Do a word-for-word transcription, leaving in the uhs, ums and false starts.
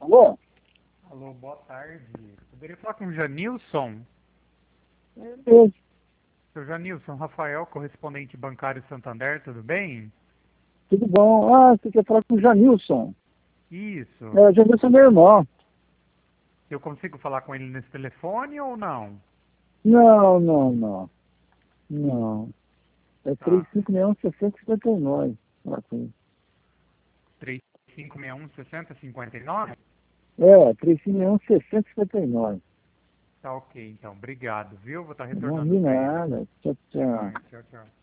Alô? Alô, boa tarde. Poderia falar com o Janilson? É mesmo. Seu Janilson, Rafael, correspondente bancário Santander, tudo bem? Tudo bom? Ah, você quer falar com o Janilson? Isso. É, o Janilson é meu irmão. Eu consigo falar com ele nesse telefone ou não? Não, não, não. Não. É Tá. três cinco seis um, seis zero cinco nove. Fala com ele. três cinco seis um, seis zero cinco nove? É, três cinco seis um, seis zero cinco nove. Tá ok, então. Obrigado, viu? Vou estar Não retornando vi para ele. nada. Tchau, Até tchau. mais. Tchau, tchau.